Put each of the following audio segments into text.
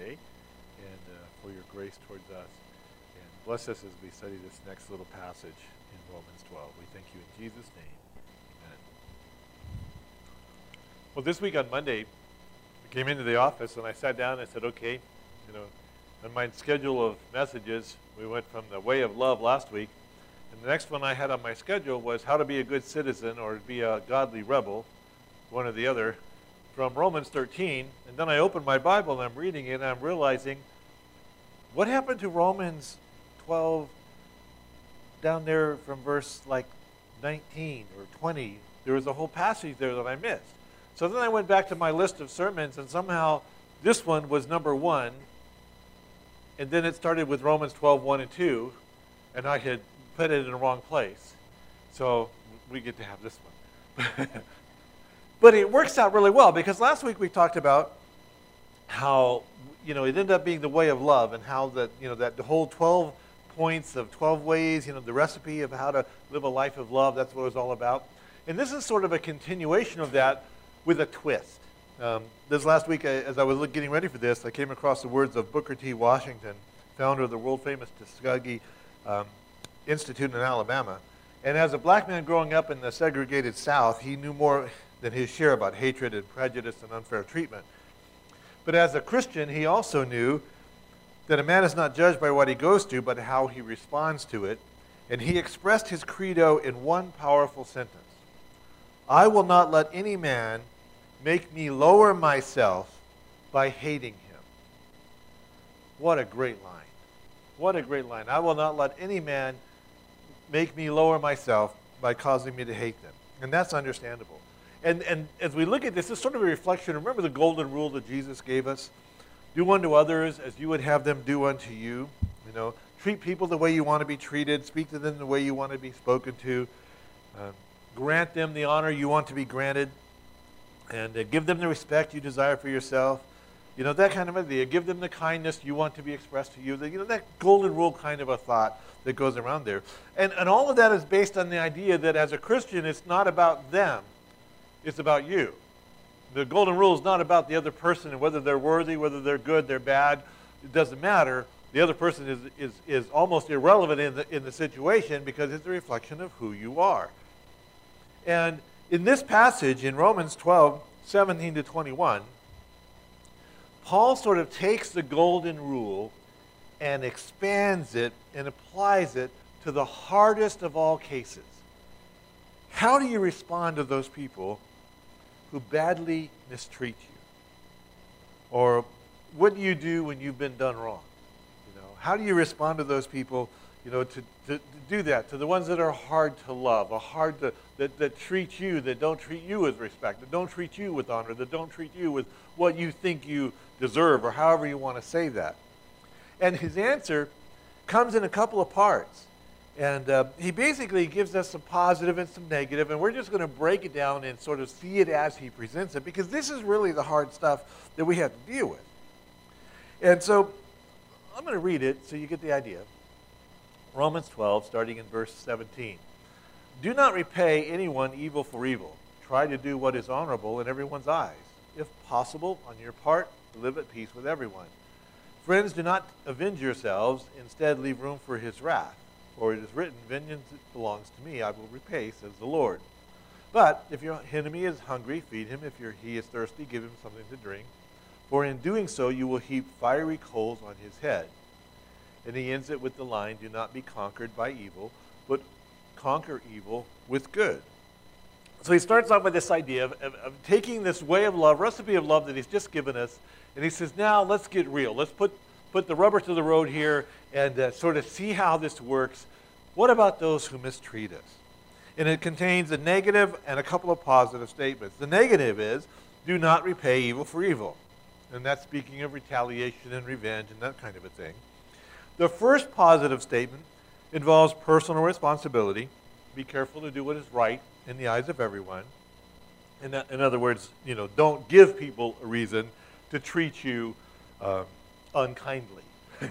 today and for your grace towards us. And bless us as we study this next little passage in Romans 12. We thank you in Jesus' name. Amen. Well, this week on Monday, I came into the office and I sat down and I said, okay, on my schedule of messages, we went from the way of love last week, and the next one I had on my schedule was how to be a good citizen or be a godly rebel, one or the other, from Romans 13. And then I opened my Bible and I'm reading it and I'm realizing, what happened to Romans 12 down there from verse like 19 or 20? There was a whole passage there that I missed. So then I went back to my list of sermons and somehow this one was number 1. And then it started with Romans 12, 1 and 2, and I had put it in the wrong place. So we get to have this one. But it works out really well, because last week we talked about how, it ended up being the way of love, and how that, that the whole 12 points of 12 ways, the recipe of how to live a life of love, that's what it was all about. And this is sort of a continuation of that with a twist. This last week, as I was getting ready for this, I came across the words of Booker T. Washington, founder of the world-famous Tuskegee Institute in Alabama. And as a black man growing up in the segregated South, he knew more than his share about hatred and prejudice and unfair treatment. But as a Christian, he also knew that a man is not judged by what he goes through, but how he responds to it. And he expressed his credo in one powerful sentence: I will not let any man make me lower myself by hating him. What a great line. What a great line. I will not let any man make me lower myself by causing me to hate them. And that's understandable. And as we look at this, it's sort of a reflection. Remember the golden rule that Jesus gave us? Do unto others as you would have them do unto you. Treat people the way you want to be treated. Speak to them the way you want to be spoken to. Grant them the honor you want to be granted. And give them the respect you desire for yourself. That kind of idea. Give them the kindness you want to be expressed to you. That golden rule kind of a thought that goes around there. And all of that is based on the idea that as a Christian, it's not about them. It's about you. The golden rule is not about the other person and whether they're worthy, whether they're good, they're bad. It doesn't matter. The other person is almost irrelevant in the situation, because it's a reflection of who you are. And in this passage, in Romans 12, 17 to 21, Paul sort of takes the golden rule and expands it and applies it to the hardest of all cases. How do you respond to those people who badly mistreat you? Or what do you do when you've been done wrong? How do you respond to those people, to do that, to the ones that are hard to love, that treat you, that don't treat you with respect, that don't treat you with honor, that don't treat you with what you think you deserve, or however you want to say that? And his answer comes in a couple of parts. And he basically gives us some positive and some negative, and we're just going to break it down and sort of see it as he presents it, because this is really the hard stuff that we have to deal with. And so I'm going to read it so you get the idea. Romans 12, starting in verse 17. Do not repay anyone evil for evil. Try to do what is honorable in everyone's eyes. If possible, on your part, live at peace with everyone. Friends, do not avenge yourselves. Instead, leave room for his wrath. For it is written, vengeance belongs to me, I will repay, says the Lord. But if your enemy is hungry, feed him. If he is thirsty, give him something to drink. For in doing so, you will heap fiery coals on his head. And he ends it with the line, do not be conquered by evil, but conquer evil with good. So he starts off with this idea of taking this way of love, recipe of love that he's just given us, and he says, now let's get real. Let's put the rubber to the road here and sort of see how this works. What about those who mistreat us? And it contains a negative and a couple of positive statements. The negative is, do not repay evil for evil. And that's speaking of retaliation and revenge and that kind of a thing. The first positive statement involves personal responsibility. Be careful to do what is right in the eyes of everyone. In other words, don't give people a reason to treat you unkindly.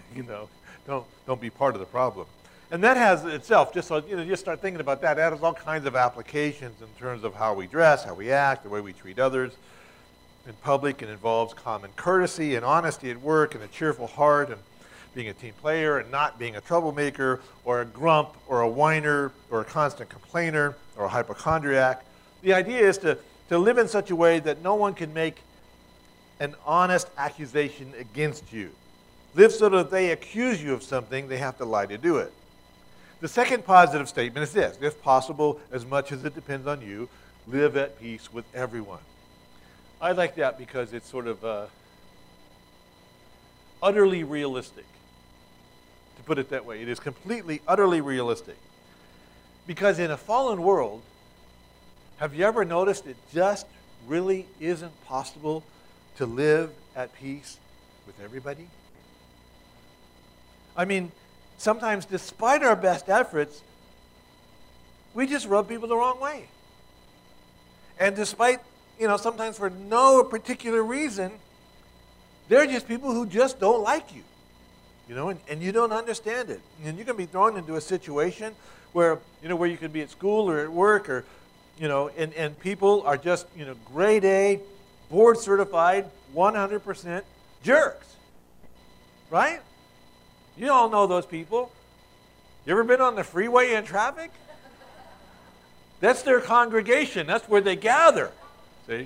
Don't be part of the problem. And that has itself, just so just start thinking about that. That has all kinds of applications in terms of how we dress, how we act, the way we treat others. in public and involves common courtesy and honesty at work and a cheerful heart and being a team player and not being a troublemaker or a grump or a whiner or a constant complainer or a hypochondriac. The idea is to live in such a way that no one can make an honest accusation against you. Live so that if they accuse you of something, they have to lie to do it. The second positive statement is this: if possible, as much as it depends on you, live at peace with everyone. I like that because it's sort of utterly realistic, to put it that way. It is completely, utterly realistic. Because in a fallen world, have you ever noticed it just really isn't possible to live at peace with everybody? I mean, sometimes despite our best efforts, we just rub people the wrong way. And despite, sometimes for no particular reason, they're just people who just don't like you. And you don't understand it. And you can be thrown into a situation where you could be at school or at work or, and people are just, grade A, board certified, 100% jerks. Right? You all know those people. You ever been on the freeway in traffic? That's their congregation. That's where they gather. See?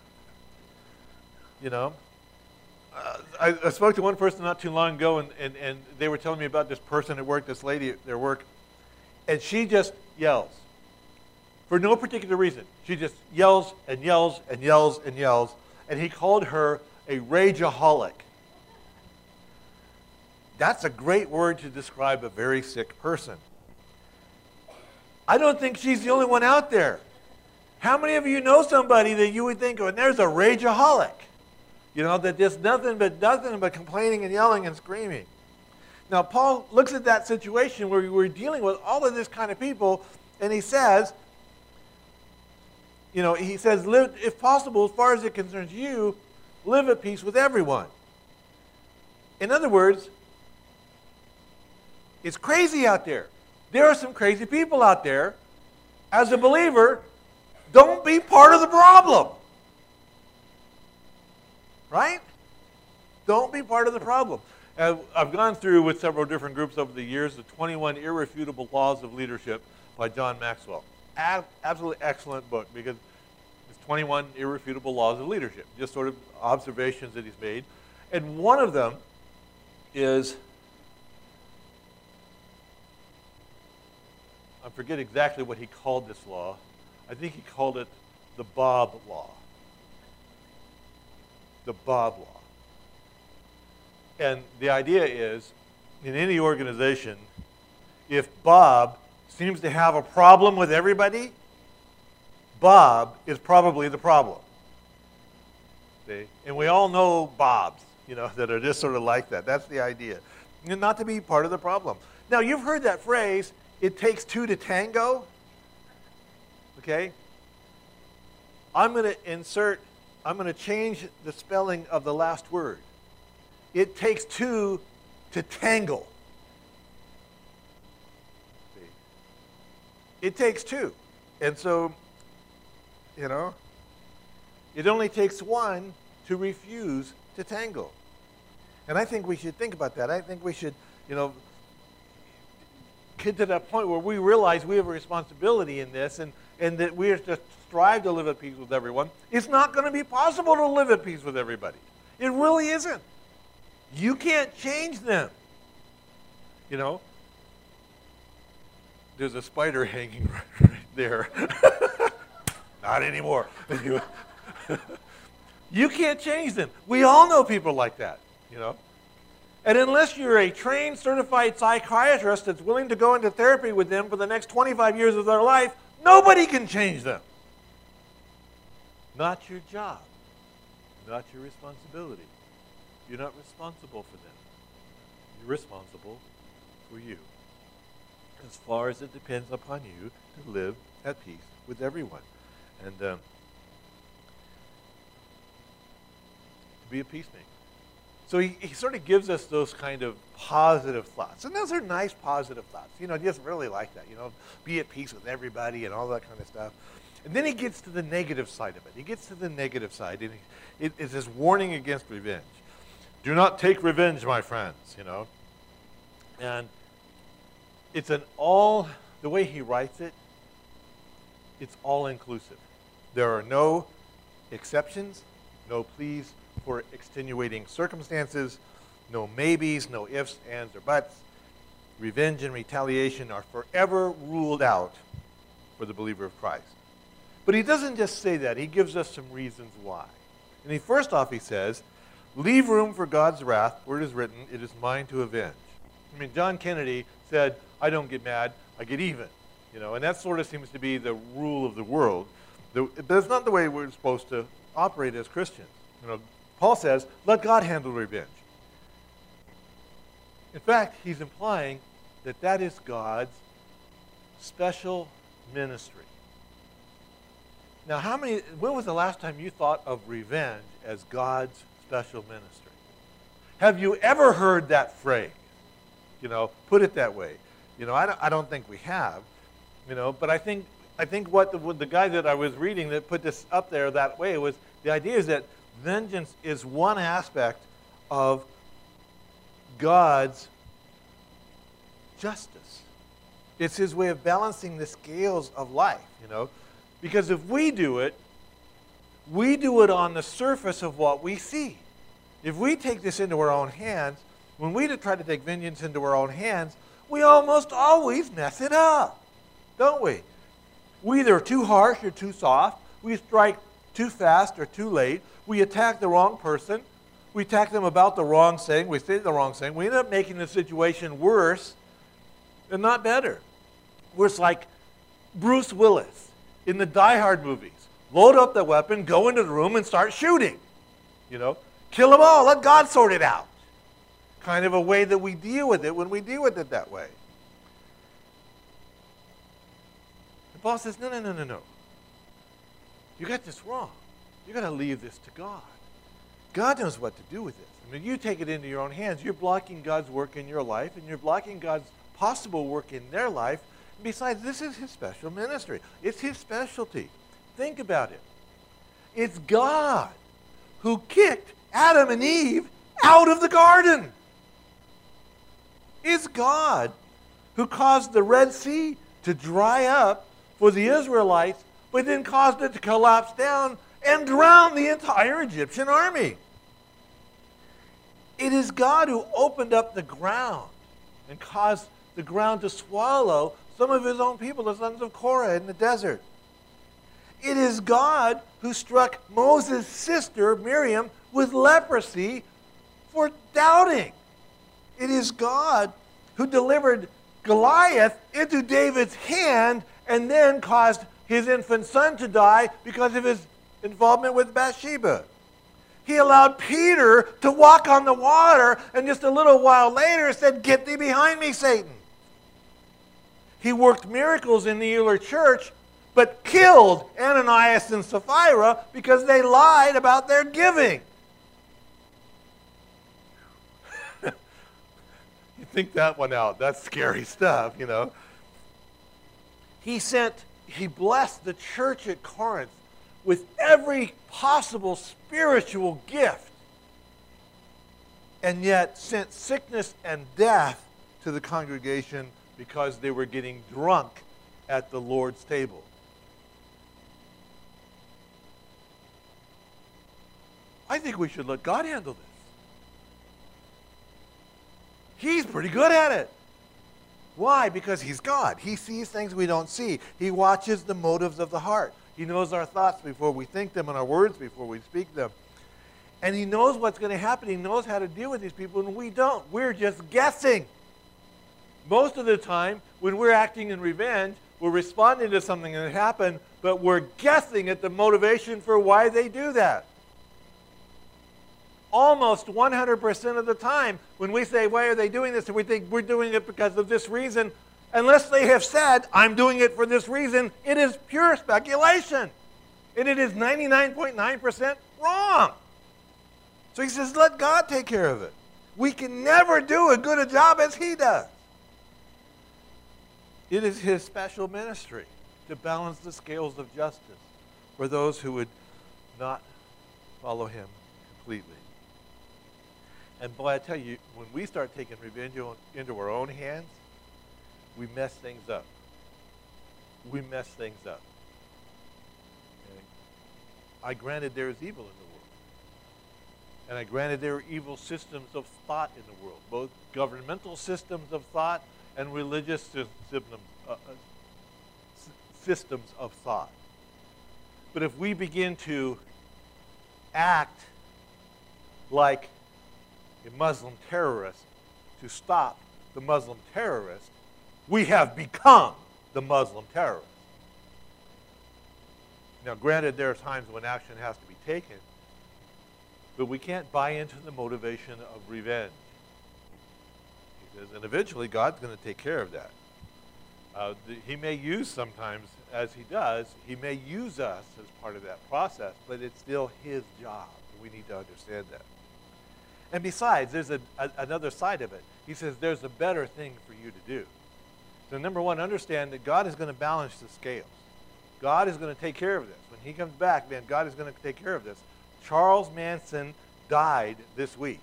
I spoke to one person not too long ago, and they were telling me about this person at work, this lady at their work, and she just yells. For no particular reason. She just yells and yells and yells and yells, and he called her a rageaholic. That's a great word to describe a very sick person. I don't think she's the only one out there. How many of you know somebody that you would think, there's a rageaholic? That just nothing but complaining and yelling and screaming. Now, Paul looks at that situation where we're dealing with all of this kind of people, and he says, live, if possible, as far as it concerns you, live at peace with everyone. In other words, it's crazy out there. There are some crazy people out there. As a believer, don't be part of the problem. Right? Don't be part of the problem. I've gone through with several different groups over the years the 21 Irrefutable Laws of Leadership by John Maxwell. Absolutely excellent book because it's 21 Irrefutable Laws of Leadership, just sort of observations that he's made. And one of them is, I forget exactly what he called this law. I think he called it the Bob Law. The Bob Law. And the idea is, in any organization, if Bob seems to have a problem with everybody, Bob is probably the problem. See? And we all know Bobs, that are just sort of like that. That's the idea. And not to be part of the problem. Now, you've heard that phrase, it takes two to tango. Okay? I'm going to change the spelling of the last word. It takes two to tangle. See? It takes two. And so, it only takes one to refuse to tangle. And I think we should think about that. I think we should, get to that point where we realize we have a responsibility in this and that we are to strive to live at peace with everyone. It's not going to be possible to live at peace with everybody. It really isn't. You can't change them. There's a spider hanging right there. Not anymore. You can't change them. We all know people like that, And unless you're a trained, certified psychiatrist that's willing to go into therapy with them for the next 25 years of their life, nobody can change them. Not your job. Not your responsibility. You're not responsible for them. You're responsible for you. As far as it depends upon you to live at peace with everyone. And to be a peacemaker. So he sort of gives us those kind of positive thoughts. And those are nice positive thoughts. Just really like that. Be at peace with everybody and all that kind of stuff. And then he gets to the negative side of it. He gets to the negative side, and it is this warning against revenge. Do not take revenge, my friends, you know. And it's the way he writes it, it's all-inclusive. There are no exceptions, no pleas for extenuating circumstances, no maybes, no ifs, ands, or buts. Revenge and retaliation are forever ruled out for the believer of Christ. But he doesn't just say that. He gives us some reasons why. And first off, he says, leave room for God's wrath, where it is written, it is mine to avenge. I mean, John Kennedy said, I don't get mad, I get even. You know, and that sort of seems to be the rule of the world. But it's not the way we're supposed to operate as Christians. You know, Paul says, let God handle revenge. In fact, he's implying that that is God's special ministry. Now, when was the last time you thought of revenge as God's special ministry? Have you ever heard that phrase? You know, put it that way. You know, I don't think we have. You know, but I think what the guy that I was reading that put this up there that way was the idea is that vengeance is one aspect of God's justice. It's his way of balancing the scales of life, you know. Because if we do it on the surface of what we see. If we take this into our own hands, when we try to take vengeance into our own hands, we almost always mess it up, don't we? We either are too harsh or too soft. We strike too fast or too late. We attack the wrong person. We attack them about the wrong thing. We say the wrong thing. We end up making the situation worse and not better. We're like Bruce Willis in the Die Hard movies. Load up the weapon, go into the room, and start shooting. You know, kill them all. Let God sort it out. Kind of a way that we deal with it when we deal with it that way. And Paul says, no. You got this wrong. You got to leave this to God. God knows what to do with this. I mean, you take it into your own hands. You're blocking God's work in your life, and you're blocking God's possible work in their life. And besides, this is his special ministry. It's his specialty. Think about it. It's God who kicked Adam and Eve out of the garden. It's God who caused the Red Sea to dry up for the Israelites, but then caused it to collapse down and drown the entire Egyptian army. It is God who opened up the ground and caused the ground to swallow some of his own people, the sons of Korah, in the desert. It is God who struck Moses' sister, Miriam, with leprosy for doubting. It is God who delivered Goliath into David's hand and then caused his infant son to die because of his involvement with Bathsheba. He allowed Peter to walk on the water and just a little while later said, "Get thee behind me, Satan." He worked miracles in the early church, but killed Ananias and Sapphira because they lied about their giving. You think that one out. That's scary stuff, you know. He blessed the church at Corinth with every possible spiritual gift, and yet sent sickness and death to the congregation because they were getting drunk at the Lord's table. I think we should let God handle this. He's pretty good at it. Why? Because he's God. He sees things we don't see. He watches the motives of the heart. He knows our thoughts before we think them and our words before we speak them. And he knows what's going to happen. He knows how to deal with these people, and we don't. We're just guessing. Most of the time, when we're acting in revenge, we're responding to something that happened, but we're guessing at the motivation for why they do that. Almost 100% of the time, when we say, why are they doing this? And we think we're doing it because of this reason. Unless they have said, I'm doing it for this reason, it is pure speculation. And it is 99.9% wrong. So he says, let God take care of it. We can never do as good a job as he does. It is his special ministry. to balance the scales of justice for those who would not follow him completely. And boy, I tell you, when we start taking revenge into our own hands, we mess things up. We mess things up. Okay? I granted there is evil in the world. And I granted there are evil systems of thought in the world, both governmental systems of thought and religious systems of thought. But if we begin to act like a Muslim terrorist to stop the Muslim terrorist, we have become the Muslim terrorist. Now, granted, there are times when action has to be taken, but we can't buy into the motivation of revenge. He says, and eventually God's going to take care of that. He may use sometimes, as he does, he may use us as part of that process, but it's still his job. We need to understand that. And besides, there's another side of it. He says there's a better thing for you to do. So number one, understand that God is going to balance the scales. God is going to take care of this. When he comes back, man, God is going to take care of this. Charles Manson died this week.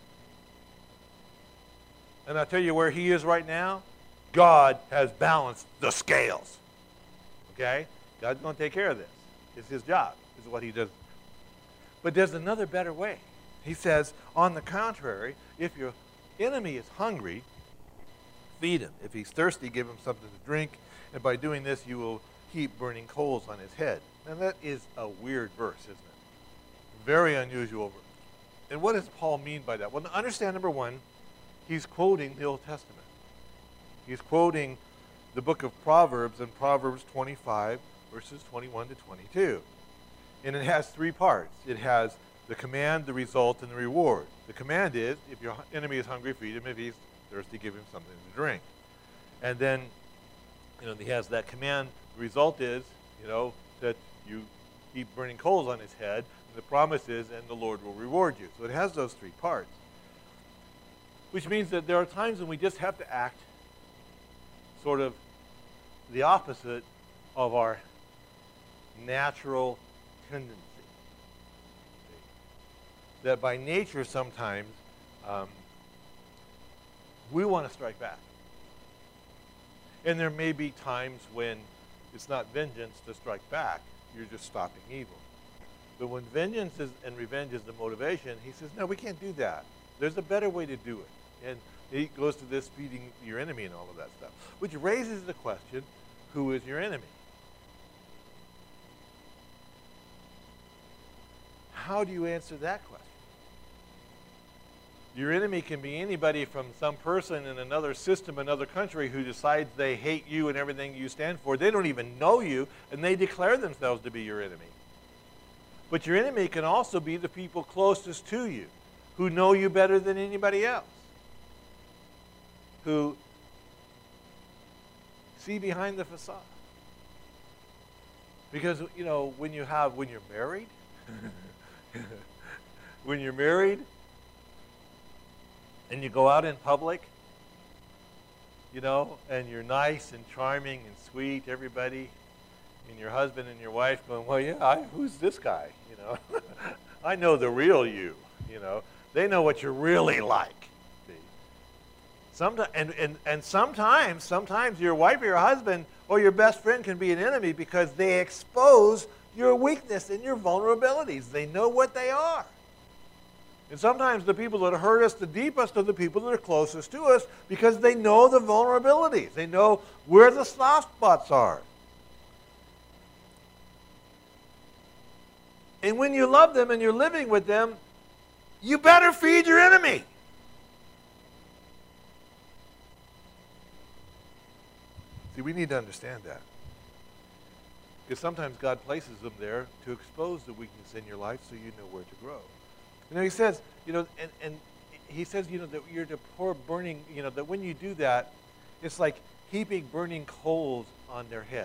And I'll tell you where he is right now. God has balanced the scales. Okay? God's going to take care of this. It's his job. It's what he does. But there's another better way. He says, on the contrary, if your enemy is hungry, feed him. If he's thirsty, give him something to drink. And by doing this, you will heap burning coals on his head. Now that is a weird verse, isn't it? Very unusual verse. And what does Paul mean by that? Well, to understand, number one, he's quoting the Old Testament. He's quoting the book of Proverbs in Proverbs 25, verses 21 to 22. And it has three parts. It has the command, the result, and the reward. The command is, if your enemy is hungry, feed him. If he's thirsty, give him something to drink. And then, he has that command. The result is, that you heap burning coals on his head. And the promise is, and the Lord will reward you. So it has those three parts. Which means that there are times when we just have to act sort of the opposite of our natural tendency. That by nature sometimes we want to strike back. And there may be times when it's not vengeance to strike back, you're just stopping evil. But when vengeance and revenge is the motivation, he says, no, we can't do that. There's a better way to do it. And he goes to this feeding your enemy and all of that stuff, which raises the question, who is your enemy? How do you answer that question? Your enemy can be anybody from some person in another system, another country, who decides they hate you and everything you stand for. They don't even know you, and they declare themselves to be your enemy. But your enemy can also be the people closest to you, who know you better than anybody else, who see behind the facade. Because, when you're married, when you're married and you go out in public, and you're nice and charming and sweet, everybody, and your husband and your wife going, well, yeah, who's this guy? I know the real you, They know what you're really like. See? Sometimes your wife or your husband or your best friend can be an enemy because they expose your weakness and your vulnerabilities. They know what they are. And sometimes the people that hurt us the deepest are the people that are closest to us because they know the vulnerabilities. They know where the soft spots are. And when you love them and you're living with them, you better feed your enemy. See, we need to understand that. Because sometimes God places them there to expose the weakness in your life so you know where to grow. He says, and he says, that you're to pour burning, that when you do that, it's like heaping burning coals on their head.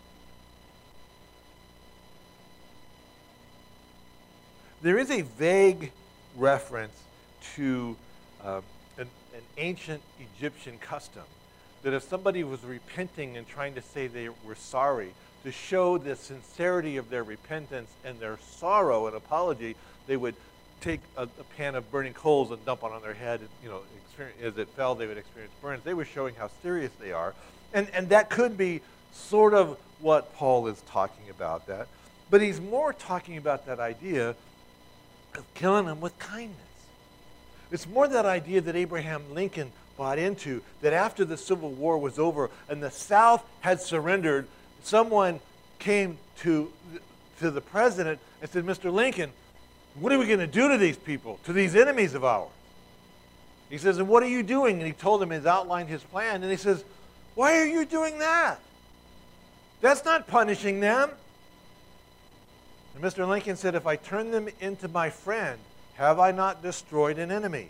There is a vague reference to an ancient Egyptian custom that if somebody was repenting and trying to say they were sorry, to show the sincerity of their repentance and their sorrow and apology, they would take a pan of burning coals and dump it on their head. And, as it fell, they would experience burns. They were showing how serious they are. And that could be sort of what Paul is talking about that. But he's more talking about that idea of killing them with kindness. It's more that idea that Abraham Lincoln bought into, that after the Civil War was over and the South had surrendered, someone came to the president and said, Mr. Lincoln, what are we going to do to these people, to these enemies of ours? He says, and what are you doing? And he told him, he's outlined his plan. And he says, why are you doing that? That's not punishing them. And Mr. Lincoln said, if I turn them into my friend, have I not destroyed an enemy?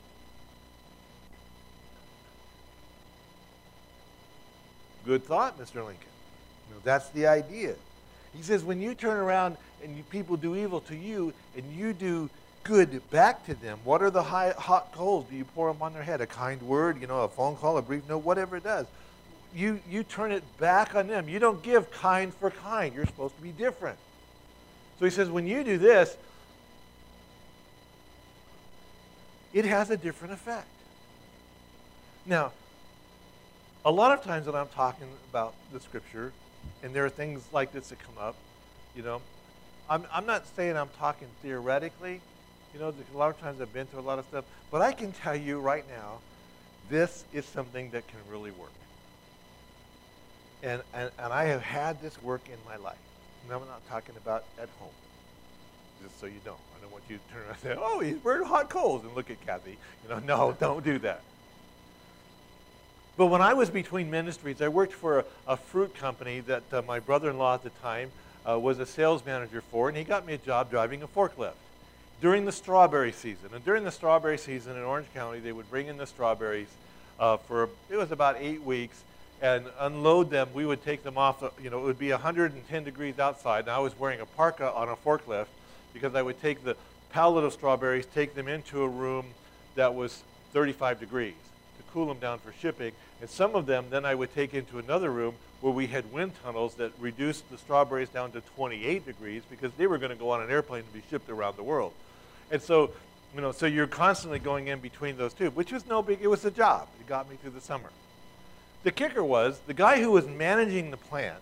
Good thought, Mr. Lincoln. That's the idea. He says, when you turn around and people do evil to you and you do good back to them, what are the hot coals? Do you pour them on their head? A kind word, a phone call, a brief note, whatever it does. You turn it back on them. You don't give kind for kind. You're supposed to be different. So he says, when you do this, it has a different effect. Now, a lot of times when I'm talking about the Scripture, and there are things like this that come up, I'm not saying I'm talking theoretically. A lot of times I've been through a lot of stuff. But I can tell you right now, this is something that can really work. And I have had this work in my life. And I'm not talking about at home, just so you know. I don't want you to turn around and say, oh, he's burned hot coals, and look at Kathy. No, don't do that. But when I was between ministries, I worked for a fruit company that my brother-in-law at the time was a sales manager for, and he got me a job driving a forklift during the strawberry season. And during the strawberry season in Orange County, they would bring in the strawberries it was about 8 weeks, and unload them. We would take them off. It would be 110 degrees outside, and I was wearing a parka on a forklift because I would take the pallet of strawberries, take them into a room that was 35 degrees to cool them down for shipping. And some of them then I would take into another room where we had wind tunnels that reduced the strawberries down to 28 degrees because they were going to go on an airplane and be shipped around the world. And so, so you're constantly going in between those two, which was no big, it was a job. It got me through the summer. The kicker was the guy who was managing the plant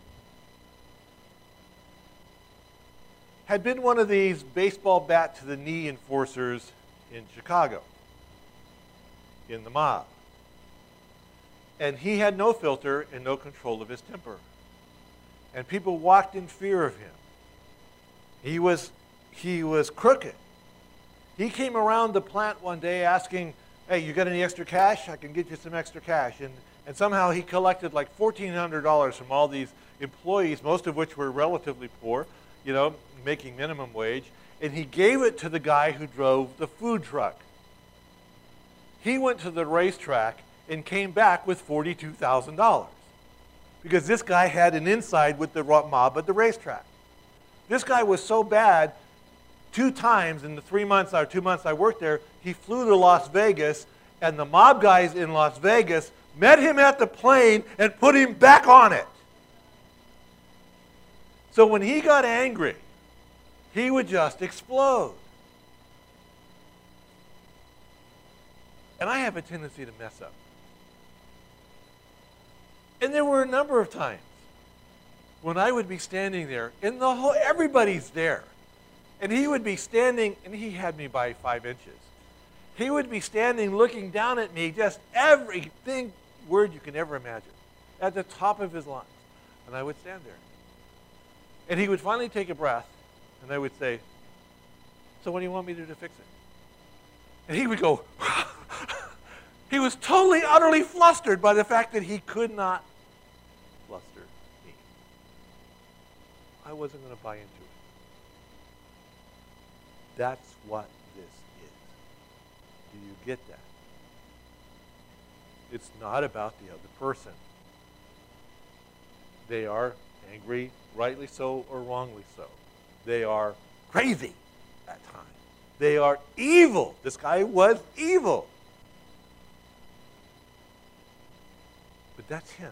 had been one of these baseball bat to the knee enforcers in Chicago, in the mob. And he had no filter and no control of his temper. And people walked in fear of him. He was crooked. He came around the plant one day asking, hey, you got any extra cash? I can get you some extra cash. And somehow he collected like $1,400 from all these employees, most of which were relatively poor, making minimum wage. And he gave it to the guy who drove the food truck. He went to the racetrack and came back with $42,000 because this guy had an inside with the mob at the racetrack. This guy was so bad, 2 times in the 2 months I worked there, he flew to Las Vegas, and the mob guys in Las Vegas met him at the plane and put him back on it. So when he got angry, he would just explode. And I have a tendency to mess up. And there were a number of times when I would be standing there, and everybody's there. And he would be standing, and he had me by 5 inches. He would be standing looking down at me, just everything word you can ever imagine, at the top of his lungs. And I would stand there. And he would finally take a breath, and I would say, so what do you want me to do to fix it? And he would go, he was totally, utterly flustered by the fact that he could not fluster me. I wasn't going to buy into it. That's what this is. Do you get that? It's not about the other person. They are angry, rightly so or wrongly so. They are crazy at times. They are evil. This guy was evil. But that's him.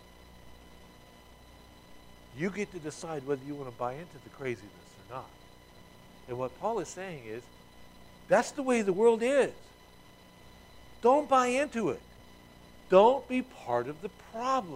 You get to decide whether you want to buy into the craziness or not. And what Paul is saying is, that's the way the world is. Don't buy into it. Don't be part of the problem.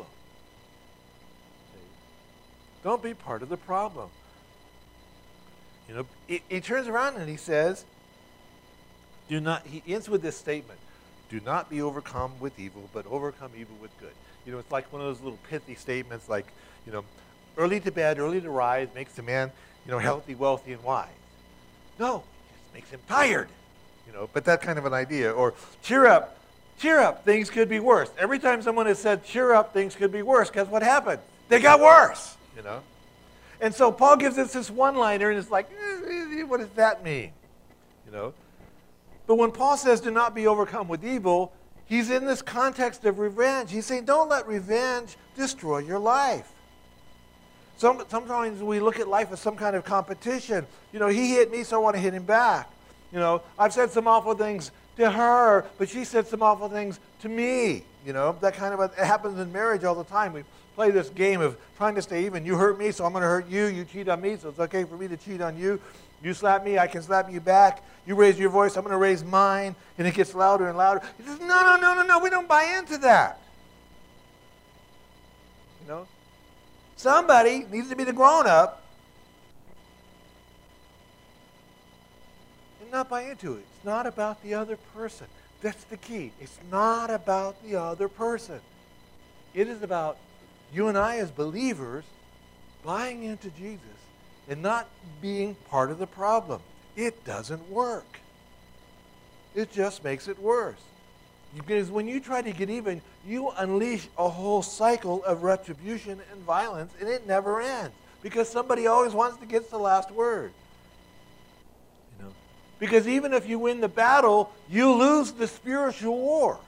Don't be part of the problem. You know, he turns around and he says, he ends with this statement, do not be overcome with evil, but overcome evil with good. You know, it's like one of those little pithy statements like, you know, early to bed, early to rise makes a man, you know, healthy, wealthy, and wise. No, it just makes him tired. You know, but that kind of an idea. Or cheer up, things could be worse. Every time someone has said cheer up, things could be worse, guess what happened? They got worse, you know. And so Paul gives us this one-liner, and it's like, what does that mean? You know. But when Paul says do not be overcome with evil, he's in this context of revenge. He's saying don't let revenge destroy your life. Sometimes we look at life as some kind of competition. You know, he hit me, so I want to hit him back. You know, I've said some awful things to her, but she said some awful things to me. You know, that kind of it happens in marriage all the time. We play this game of trying to stay even. You hurt me, so I'm going to hurt you. You cheat on me, so it's okay for me to cheat on you. You slap me, I can slap you back. You raise your voice, I'm going to raise mine. And it gets louder and louder. He says, no, we don't buy into that. You know? Somebody needs to be the grown-up and not buy into it. It's not about the other person. That's the key. It's not about the other person. It is about you and I as believers buying into Jesus and not being part of the problem. It doesn't work. It just makes it worse. Because when you try to get even, you unleash a whole cycle of retribution and violence, and it never ends. Because somebody always wants to get the last word. You know? Because even if you win the battle, you lose the spiritual war.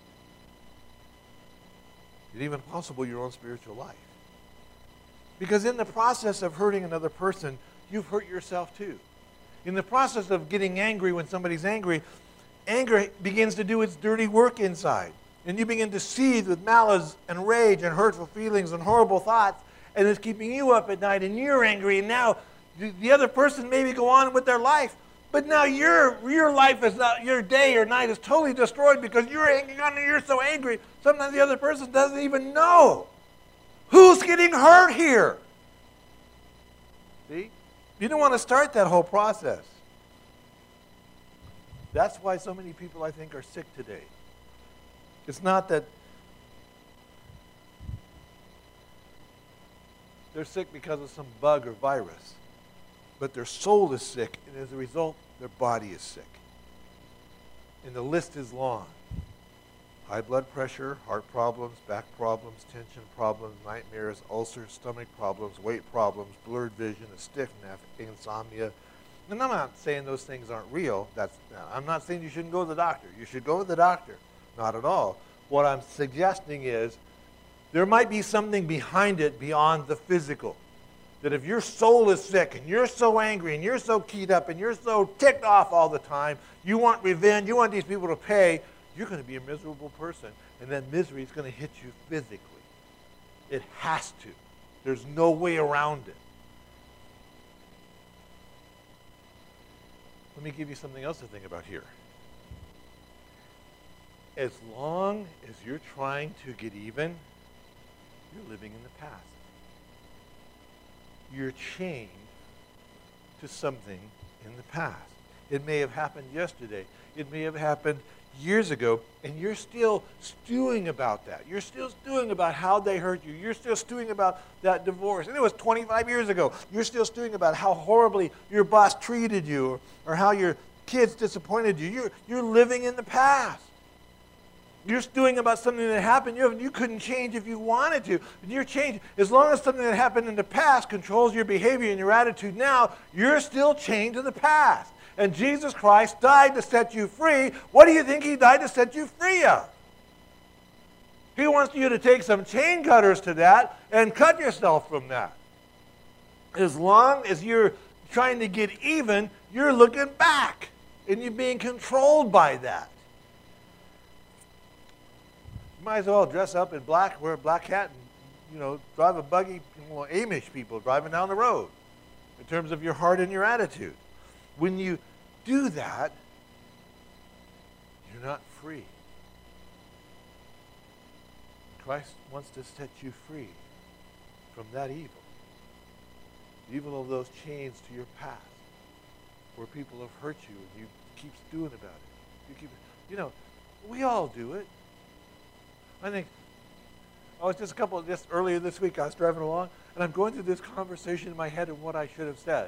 It's even possible your own spiritual life. Because in the process of hurting another person, you've hurt yourself too. In the process of getting angry when somebody's angry, anger begins to do its dirty work inside. And you begin to seethe with malice and rage and hurtful feelings and horrible thoughts, and it's keeping you up at night, and you're angry, and now the other person maybe go on with their life, but now your life is not, your day or night is totally destroyed because you're hanging on and you're so angry. Sometimes the other person doesn't even know who's getting hurt here. See? You don't want to start that whole process. That's why so many people, I think, are sick today. It's not that they're sick because of some bug or virus, but their soul is sick, and as a result, their body is sick. And the list is long. High blood pressure, heart problems, back problems, tension problems, nightmares, ulcers, stomach problems, weight problems, blurred vision, a stiff neck, insomnia. And I'm not saying those things aren't real. I'm not saying you shouldn't go to the doctor. You should go to the doctor. Not at all. What I'm suggesting is there might be something behind it beyond the physical. That if your soul is sick and you're so angry and you're so keyed up and you're so ticked off all the time, you want revenge, you want these people to pay, you're going to be a miserable person, and that misery is going to hit you physically. It has to. There's no way around it. Let me give you something else to think about here. As long as you're trying to get even, you're living in the past. You're chained to something in the past. It may have happened yesterday. It may have happened years ago, and you're still stewing about that. You're still stewing about how they hurt you. You're still stewing about that divorce. And it was 25 years ago. You're still stewing about how horribly your boss treated you or how your kids disappointed you. You're living in the past. You're stewing about something that happened you couldn't change if you wanted to. You're changing. As long as something that happened in the past controls your behavior and your attitude now, you're still chained to the past. And Jesus Christ died to set you free. What do you think he died to set you free of? He wants you to take some chain cutters to that and cut yourself from that. As long as you're trying to get even, you're looking back. And you're being controlled by that. You might as well dress up in black, wear a black hat, and drive a buggy. Amish people driving down the road. In terms of your heart and your attitude, when you do that, you're not free. Christ wants to set you free from that evil. The evil of those chains to your past, where people have hurt you and you keep stewing about it. We all do it. I think, just earlier this week, I was driving along, and I'm going through this conversation in my head of what I should have said.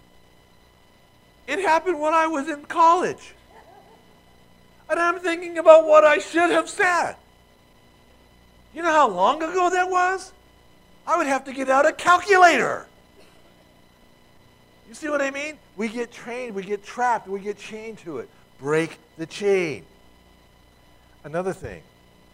It happened when I was in college. And I'm thinking about what I should have said. You know how long ago that was? I would have to get out a calculator. You see what I mean? We get trained, we get trapped, we get chained to it. Break the chain. Another thing.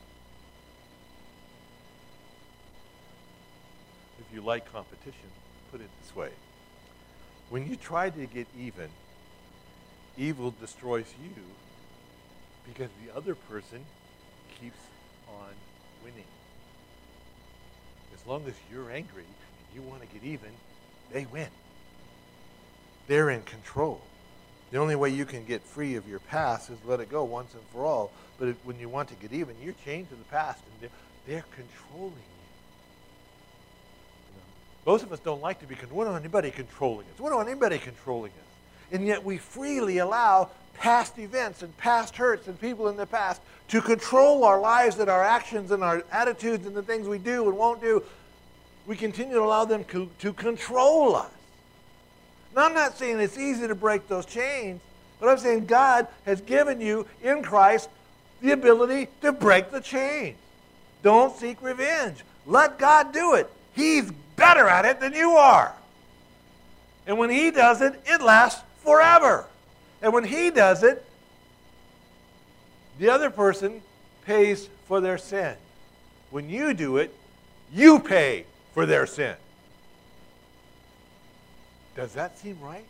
If you like competition, put it this way. When you try to get even, evil destroys you because the other person keeps on winning. As long as you're angry and you want to get even, they win. They're in control. The only way you can get free of your past is let it go once and for all. But when you want to get even, you're chained to the past, and they're controlling you. Most of us don't like to be controlled. We don't want anybody controlling us. We don't want anybody controlling us. And yet we freely allow past events and past hurts and people in the past to control our lives and our actions and our attitudes and the things we do and won't do. We continue to allow them to control us. Now, I'm not saying it's easy to break those chains, but I'm saying God has given you in Christ the ability to break the chains. Don't seek revenge. Let God do it. He's better at it than you are. And when He does it, it lasts forever. And when He does it, the other person pays for their sin. When you do it, you pay for their sin. Does that seem right?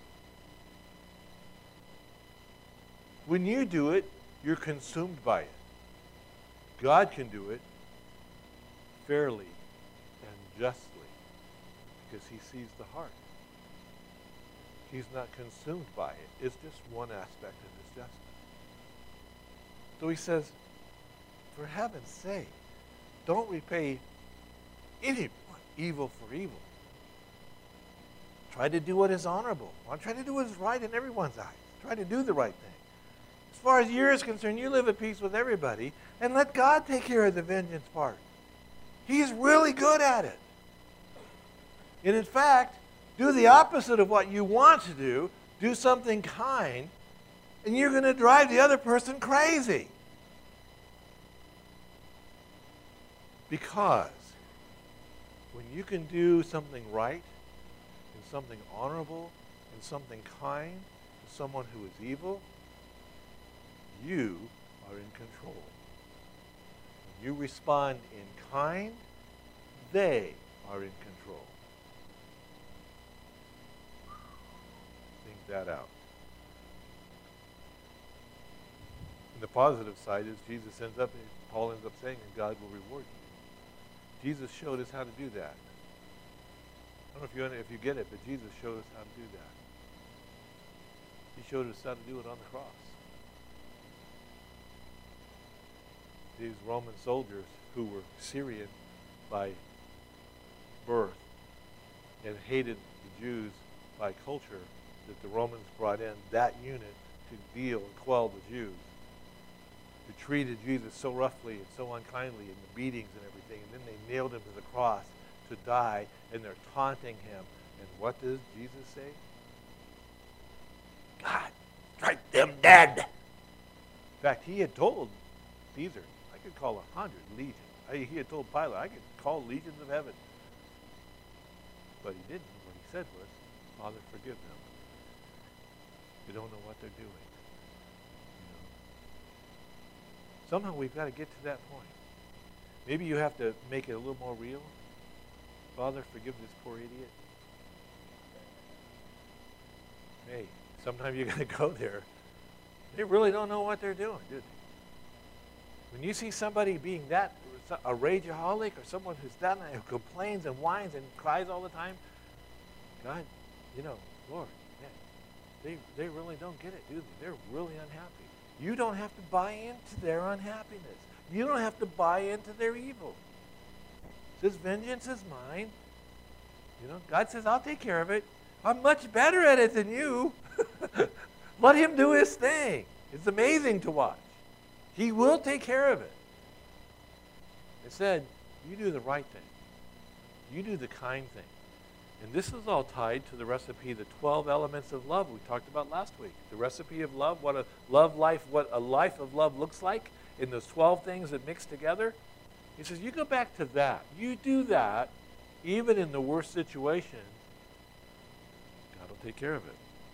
When you do it, you're consumed by it. God can do it fairly and justly because He sees the heart. He's not consumed by it. It's just one aspect of His justice. So He says, for heaven's sake, don't repay anyone evil for evil. Try to do what is honorable. Try to do what is right in everyone's eyes. Try to do the right thing. As far as you're concerned, you live at peace with everybody, and let God take care of the vengeance part. He's really good at it. And in fact, do the opposite of what you want to do. Do something kind, and you're going to drive the other person crazy. Because when you can do something right, and something honorable, and something kind to someone who is evil, you are in control. When you respond in kind, they are in control. Think that out. And the positive side is Jesus ends up, Paul ends up saying, and God will reward you. Jesus showed us how to do that. I don't know if you get it, but Jesus showed us how to do that. He showed us how to do it on the cross. These Roman soldiers who were Syrian by birth and hated the Jews by culture that the Romans brought in, that unit to deal and quell the Jews, who treated Jesus so roughly and so unkindly in the beatings and everything, and then they nailed him to the cross to die, and they're taunting him. And what does Jesus say? God, strike them dead. In fact, he had told Caesar, I could call 100 legions. He had told Pilate, I could call legions of heaven. But he didn't. What he said was, Father, forgive them. They don't know what they're doing. Somehow we've got to get to that point. Maybe you have to make it a little more real. Father, forgive this poor idiot. Hey, sometimes you're going to go there. They really don't know what they're doing, do When you see somebody being that, a rageaholic or someone who's that, who complains and whines and cries all the time, God, Lord, man, they really don't get it, do they? They're really unhappy. You don't have to buy into their unhappiness. You don't have to buy into their evil. This vengeance is mine. God says, I'll take care of it. I'm much better at it than you. Let him do his thing. It's amazing to watch. He will take care of it. Instead, you do the right thing. You do the kind thing. And this is all tied to the recipe, the 12 elements of love we talked about last week. The recipe of love, what a life of love looks like in those 12 things that mix together. He says, you go back to that. You do that, even in the worst situations, God will take care of it.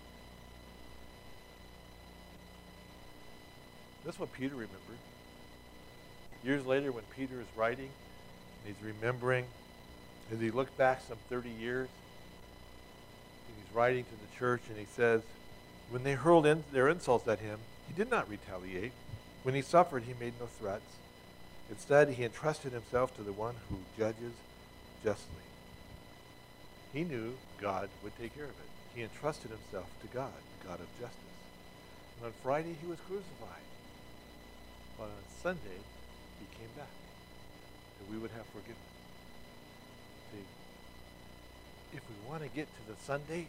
That's what Peter remembered. Years later, when Peter is writing, and he's remembering, as he looked back some 30 years, and he's writing to the church, and he says, when they hurled their insults at him, he did not retaliate. When he suffered, he made no threats. Instead, he entrusted himself to the one who judges justly. He knew God would take care of it. He entrusted himself to God, the God of justice. And on Friday, he was crucified. But on Sunday, he came back, that we would have forgiveness. See, if we want to get to the Sundays,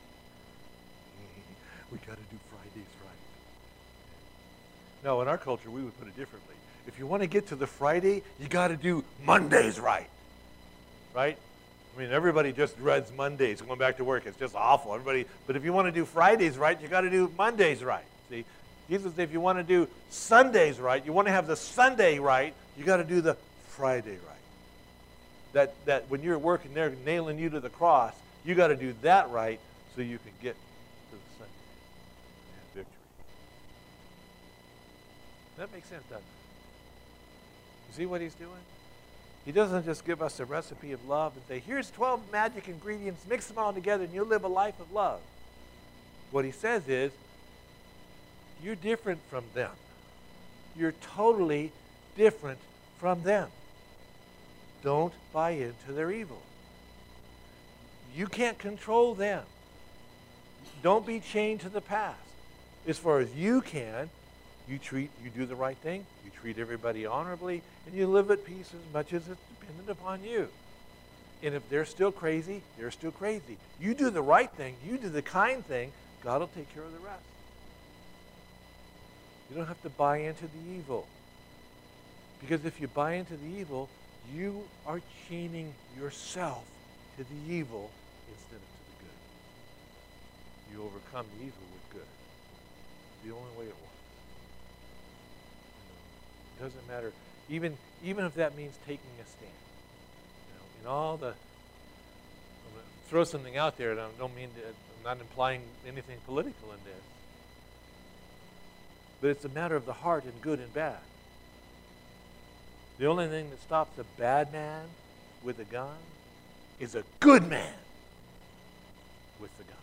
we got to do Fridays right. No, in our culture, we would put it differently. If you want to get to the Friday, you got to do Mondays right. Right? I mean, everybody just dreads Mondays going back to work. It's just awful. But if you want to do Fridays right, you got to do Mondays right. See, Jesus said if you want to do Sundays right, you want to have the Sunday right, you got to do the Friday right. That when you're at work and they're nailing you to the cross, you got to do that right so you can get to the Sunday and have victory. That makes sense, doesn't it? You see what he's doing? He doesn't just give us a recipe of love and say, here's 12 magic ingredients, mix them all together and you'll live a life of love. What he says is, you're different from them. You're totally different from them. Don't buy into their evil. You can't control them. Don't be chained to the past. As far as you can, you do the right thing, you treat everybody honorably, and you live at peace as much as it's dependent upon you. And if they're still crazy, they're still crazy. You do the right thing, you do the kind thing, God will take care of the rest. You don't have to buy into the evil. Because if you buy into the evil, you are chaining yourself to the evil instead of to the good. You overcome the evil with good. The only way it works. It doesn't matter, even if that means taking a stand. In all the, I'm going to throw something out there, and I don't mean to, I'm not implying anything political in this. But it's a matter of the heart and good and bad. The only thing that stops a bad man with a gun is a good man with the gun.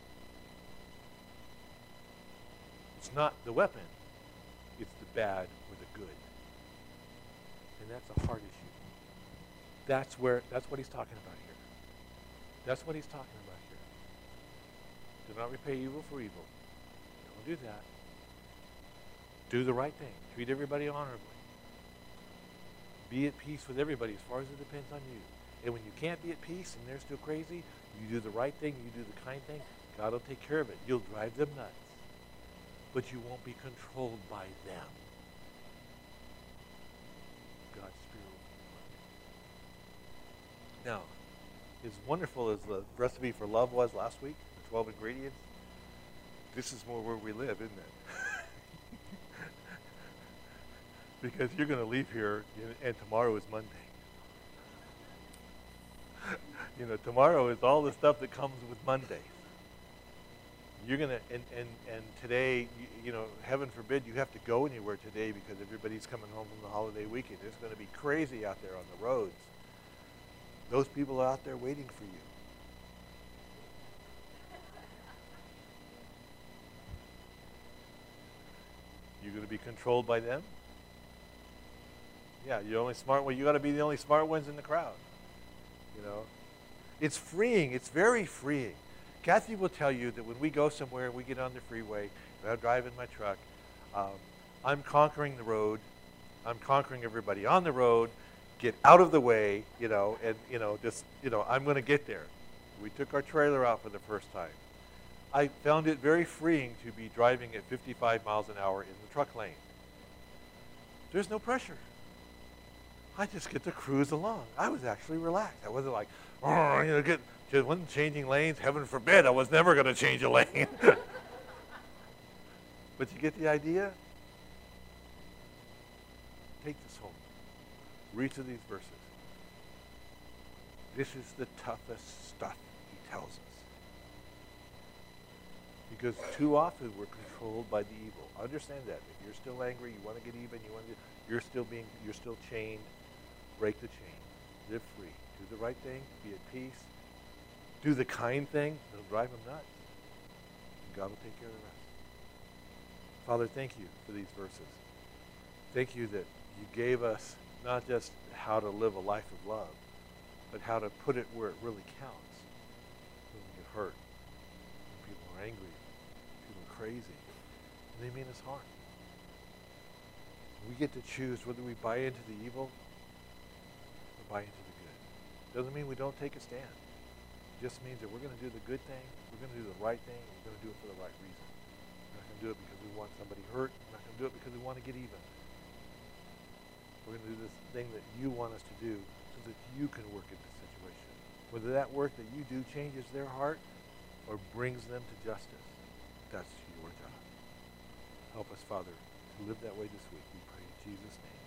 It's not the weapon, it's the bad with the good. And that's a hard issue. That's what he's talking about here. That's what he's talking about here. Do not repay evil for evil. Don't do that. Do the right thing. Treat everybody honorably. Be at peace with everybody as far as it depends on you. And when you can't be at peace and they're still crazy, you do the right thing, you do the kind thing, God will take care of it. You'll drive them nuts. But you won't be controlled by them. God's Spirit will. Now, as wonderful as the recipe for love was last week, the 12 ingredients, this is more where we live, isn't it? Because you're going to leave here, and tomorrow is Monday. Tomorrow is all the stuff that comes with Monday. You're going to, and today, heaven forbid you have to go anywhere today because everybody's coming home from the holiday weekend. It's going to be crazy out there on the roads. Those people are out there waiting for you. You're going to be controlled by them? Yeah, you're only smart. Well, you got to be the only smart ones in the crowd. You know, it's freeing. It's very freeing. Kathy will tell you that when we go somewhere and we get on the freeway, and I'm driving my truck, I'm conquering the road. I'm conquering everybody on the road. Get out of the way, you know, and just I'm going to get there. We took our trailer out for the first time. I found it very freeing to be driving at 55 miles an hour in the truck lane. There's no pressure. I just get to cruise along. I was actually relaxed. I wasn't like, just wasn't changing lanes. Heaven forbid, I was never going to change a lane. But you get the idea? Take this home. Read through these verses. This is the toughest stuff he tells us. Because too often we're controlled by the evil. Understand that. If you're still angry, you want to get even, you're still chained, break the chain. Live free. Do the right thing. Be at peace. Do the kind thing. It'll drive them nuts. And God will take care of the rest. Father, thank you for these verses. Thank you that you gave us not just how to live a life of love, but how to put it where it really counts. When we get hurt, when people are angry, people are crazy, and they mean us harm. We get to choose whether we buy into the evil or buy into the good. Doesn't mean we don't take a stand. It just means that we're going to do the good thing, we're going to do the right thing, and we're going to do it for the right reason. We're not going to do it because we want somebody hurt. We're not going to do it because we want to get even. We're going to do this thing that you want us to do so that you can work in this situation. Whether that work that you do changes their heart or brings them to justice, that's your job. Help us, Father, to live that way this week. We pray in Jesus' name.